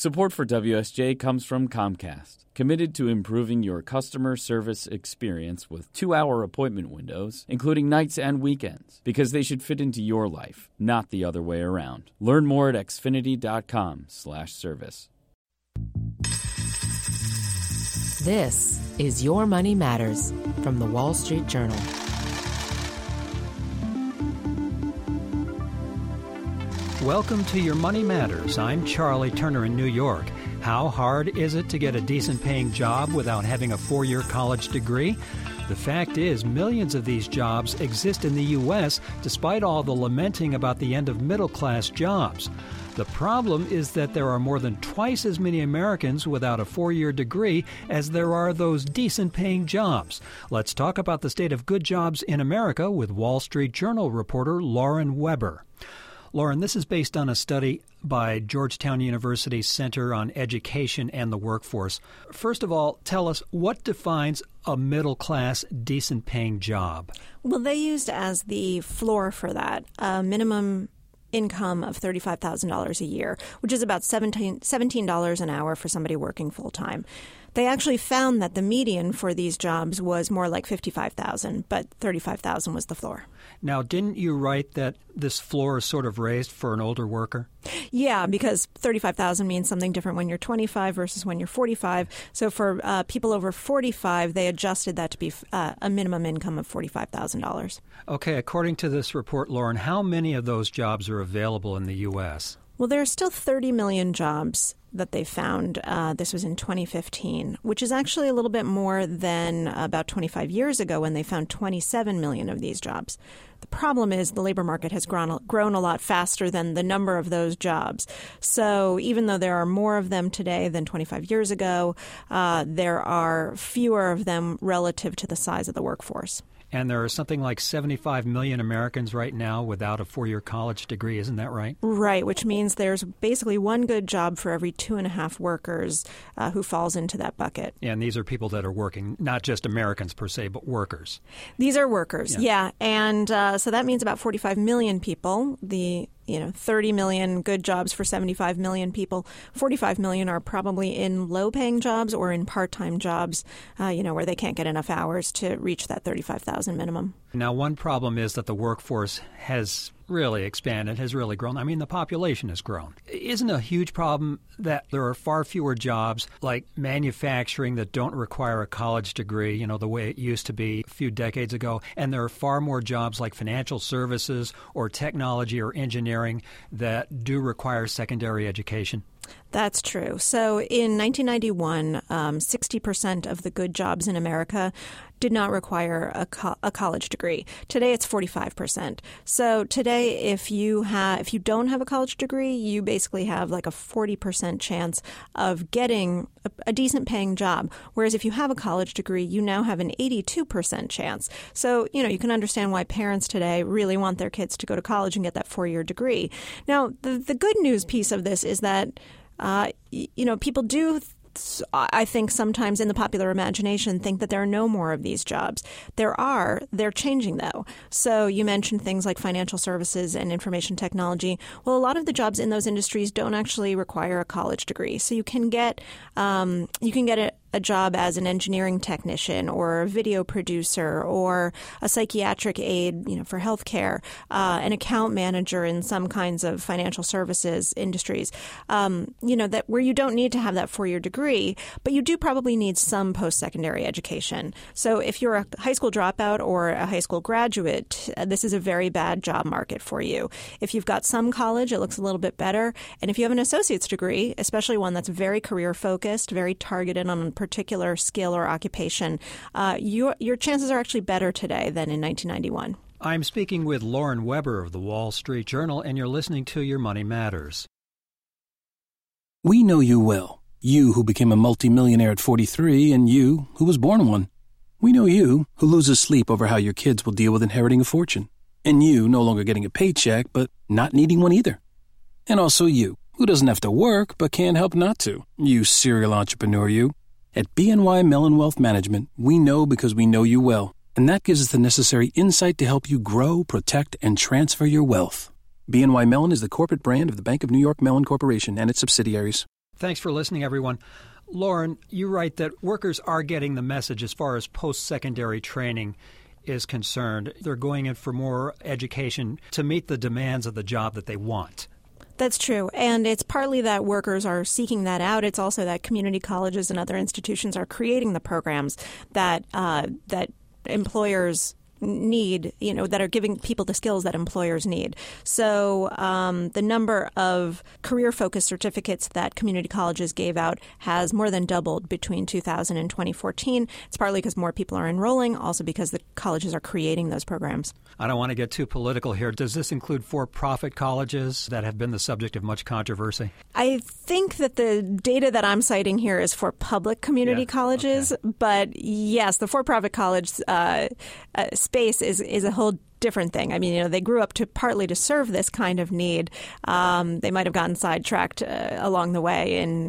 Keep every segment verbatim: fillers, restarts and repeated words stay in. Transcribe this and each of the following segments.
Support for W S J comes from Comcast, committed to improving your customer service experience with two-hour appointment windows, including nights and weekends, because they should fit into your life, not the other way around. Learn more at xfinity.com slash service. This is Your Money Matters from the Wall Street Journal. Welcome to Your Money Matters. I'm Charlie Turner in New York. How hard is it to get a decent-paying job without having a four-year college degree? The fact is, millions of these jobs exist in the U S despite all the lamenting about the end of middle-class jobs. The problem is that there are more than twice as many Americans without a four-year degree as there are those decent-paying jobs. Let's talk about the state of good jobs in America with Wall Street Journal reporter Lauren Weber. Lauren, this is based on a study by Georgetown University's Center on Education and the Workforce. First of all, tell us, what defines a middle-class, decent-paying job? Well, they used as the floor for that a minimum income of thirty-five thousand dollars a year, which is about seventeen dollars an hour for somebody working full-time. They actually found that the median for these jobs was more like fifty-five thousand dollars, but thirty-five thousand dollars was the floor. Now, didn't you write that this floor is sort of raised for an older worker? Yeah, because thirty-five thousand dollars means something different when you're twenty-five versus when you're forty-five. So for uh, people over forty-five, they adjusted that to be uh, a minimum income of forty-five thousand dollars. Okay, according to this report, Lauren, how many of those jobs are available in the U S? Well, there are still thirty million jobs that they found. Uh, this was in twenty fifteen, which is actually a little bit more than about twenty-five years ago when they found twenty-seven million of these jobs. The problem is the labor market has grown, grown a lot faster than the number of those jobs. So even though there are more of them today than twenty-five years ago, uh, there are fewer of them relative to the size of the workforce. And there are something like seventy-five million Americans right now without a four-year college degree. Isn't that right? Right, which means there's basically one good job for every two and a half workers uh, who falls into that bucket. And these are people that are working, not just Americans per se, but workers. These are workers, yeah. yeah. And uh, so that means about forty-five million people. The you know, thirty million good jobs for seventy-five million people. forty-five million are probably in low-paying jobs or in part-time jobs, uh, you know, where they can't get enough hours to reach that thirty-five thousand minimum. Now, one problem is that the workforce has really expanded, has really grown. I mean, the population has grown. Isn't a huge problem that there are far fewer jobs like manufacturing that don't require a college degree, you know, the way it used to be a few decades ago, and there are far more jobs like financial services or technology or engineering that do require secondary education? That's true. So in nineteen ninety-one, um, sixty percent of the good jobs in America did not require a, co- a college degree. Today, it's forty-five percent. So today, if you have, if you don't have a college degree, you basically have like a forty percent chance of getting a, a decent paying job. Whereas if you have a college degree, you now have an eighty-two percent chance. So, you know, you can understand why parents today really want their kids to go to college and get that four-year degree. Now, the, the good news piece of this is that Uh, you know, people do, th- I think sometimes in the popular imagination, think that there are no more of these jobs. There are. They're changing, though. So you mentioned things like financial services and information technology. Well, a lot of the jobs in those industries don't actually require a college degree. So you can get um, you can get a a job as an engineering technician or a video producer or a psychiatric aide, you know, for healthcare, uh, an account manager in some kinds of financial services industries, um, you know, that where you don't need to have that four-year degree, but you do probably need some post-secondary education. So if you're a high school dropout or a high school graduate, this is a very bad job market for you. If you've got some college, it looks a little bit better. And if you have an associate's degree, especially one that's very career-focused, very targeted on a particular skill or occupation, uh, your your chances are actually better today than in nineteen ninety-one. I'm speaking with Lauren Weber of the Wall Street Journal, and you're listening to Your Money Matters. We know you well. You who became a multimillionaire at forty-three, and you who was born one. We know you who loses sleep over how your kids will deal with inheriting a fortune, and you no longer getting a paycheck but not needing one either. And also you who doesn't have to work but can't help not to. You serial entrepreneur, you. At B N Y Mellon Wealth Management, we know because we know you well, and that gives us the necessary insight to help you grow, protect, and transfer your wealth. B N Y Mellon is the corporate brand of the Bank of New York Mellon Corporation and its subsidiaries. Thanks for listening, everyone. Lauren, you write that workers are getting the message as far as post-secondary training is concerned. They're going in for more education to meet the demands of the job that they want. That's true. And it's partly that workers are seeking that out. It's also that community colleges and other institutions are creating the programs that uh, that employers need, you know, that are giving people the skills that employers need. So um, the number of career-focused certificates that community colleges gave out has more than doubled between two thousand and twenty fourteen. It's partly because more people are enrolling, also because the colleges are creating those programs. I don't want to get too political here. Does this include for-profit colleges that have been the subject of much controversy? I think that the data that I'm citing here is for public community yeah. colleges, okay. But yes, the for-profit college uh, uh, space is, is a whole different thing. I mean, you know, they grew up to partly to serve this kind of need. Um, they might have gotten sidetracked uh, along the way in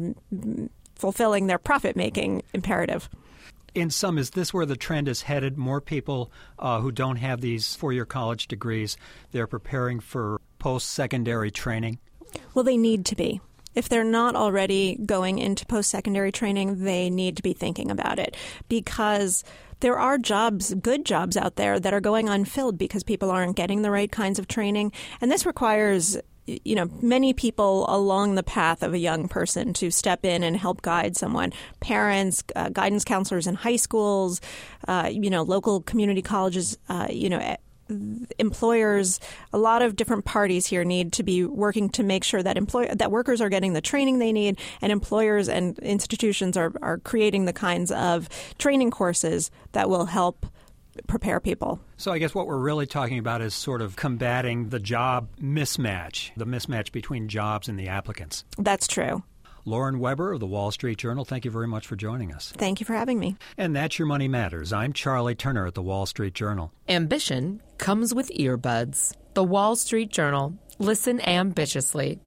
in fulfilling their profit-making imperative. In sum, is this where the trend is headed? More people uh, who don't have these four-year college degrees, they're preparing for post-secondary training? Well, they need to be. If they're not already going into post-secondary training, they need to be thinking about it, because there are jobs, good jobs out there that are going unfilled because people aren't getting the right kinds of training. And this requires, you know, many people along the path of a young person to step in and help guide someone. Parents, uh, guidance counselors in high schools, uh, you know, local community colleges, uh, you know, employers, a lot of different parties here need to be working to make sure that employ- that workers are getting the training they need, and employers and institutions are, are creating the kinds of training courses that will help prepare people. So I guess what we're really talking about is sort of combating the job mismatch, the mismatch between jobs and the applicants. That's true. Lauren Weber of the Wall Street Journal, thank you very much for joining us. Thank you for having me. And that's Your Money Matters. I'm Charlie Turner at the Wall Street Journal. Ambition comes with earbuds. The Wall Street Journal. Listen ambitiously.